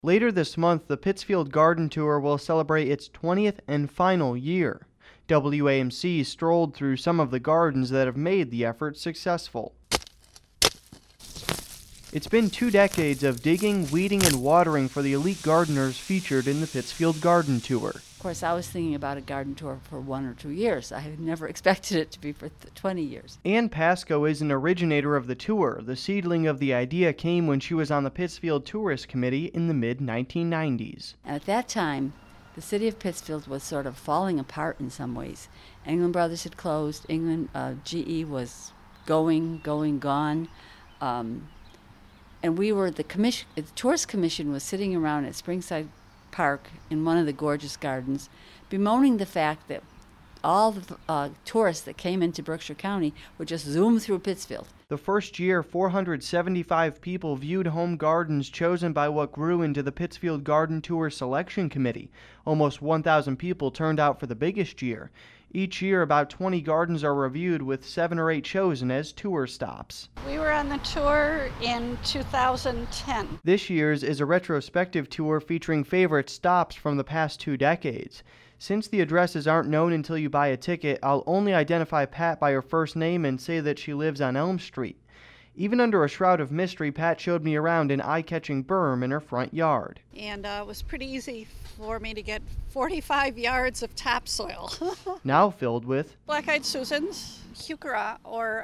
Later this month, the Pittsfield Garden Tour will celebrate its 20th and final year. WAMC strolled through some of the gardens that have made the effort successful. It's been 2 decades of digging, weeding, and watering for the elite gardeners featured in the Pittsfield Garden Tour. Of course, I was thinking about a garden tour for 1 or 2 years. I had never expected it to be for 20 years. Ann Pasco is an originator of the tour. The seedling of the idea came when she was on the Pittsfield Tourist Committee in the mid-1990s. And at that time, the city of Pittsfield was sort of falling apart in some ways. England Brothers had closed. GE was gone. And we were the tourist commission was sitting around at Springside Park in one of the gorgeous gardens, bemoaning the fact that all the tourists that came into Berkshire County would just zoom through Pittsfield. The first year, 475 people viewed home gardens chosen by what grew into the Pittsfield Garden Tour Selection Committee. Almost 1,000 people turned out for the biggest year. Each year, about 20 gardens are reviewed, with 7 or 8 chosen as tour stops. We were on the tour in 2010. This year's is a retrospective tour featuring favorite stops from the past 2 decades. Since the addresses aren't known until you buy a ticket, I'll only identify Pat by her first name and say that she lives on Elm Street. Even under a shroud of mystery, Pat showed me around an eye-catching berm in her front yard. And it was pretty easy for me to get 45 yards of topsoil. Now filled with Black-eyed Susans, heuchera, or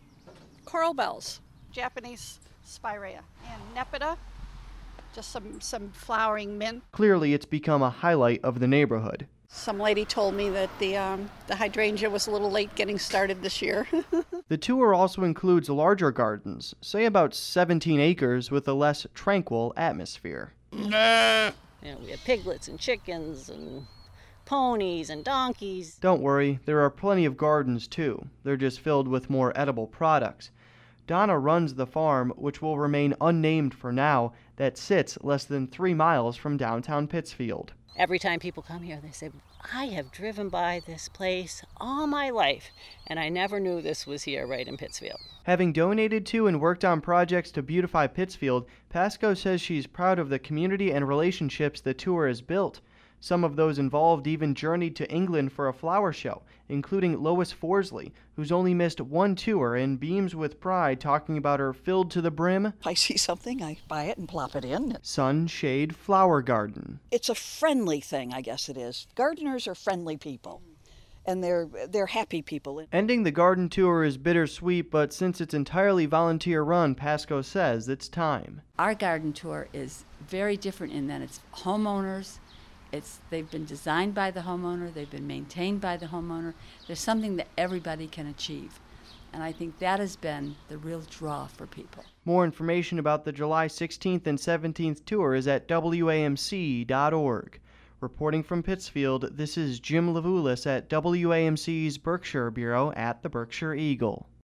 coral bells, Japanese spirea, and nepeta, just some flowering mint. Clearly, it's become a highlight of the neighborhood. Some lady told me that the hydrangea was a little late getting started this year. The tour also includes larger gardens, say about 17 acres, with a less tranquil atmosphere. We have piglets and chickens and ponies and donkeys. Don't worry, there are plenty of gardens too. They're just filled with more edible products. Donna runs the farm, which will remain unnamed for now, that sits less than 3 miles from downtown Pittsfield. Every time people come here, they say, I have driven by this place all my life, and I never knew this was here right in Pittsfield. Having donated to and worked on projects to beautify Pittsfield, Pasco says she's proud of the community and relationships the tour has built. Some of those involved even journeyed to England for a flower show, including Lois Forsley, who's only missed 1 tour and beams with pride talking about her filled to the brim. If I see something, I buy it and plop it in. Sunshade Flower Garden. It's a friendly thing, I guess it is. Gardeners are friendly people, and they're happy people. Ending the garden tour is bittersweet, but since it's entirely volunteer-run, Pasco says it's time. Our garden tour is very different in that it's homeowners. They've been designed by the homeowner, they've been maintained by the homeowner. There's something that everybody can achieve. And I think that has been the real draw for people. More information about the July 16th and 17th tour is at WAMC.org. Reporting from Pittsfield, this is Jim Levulis at WAMC's Berkshire Bureau at the Berkshire Eagle.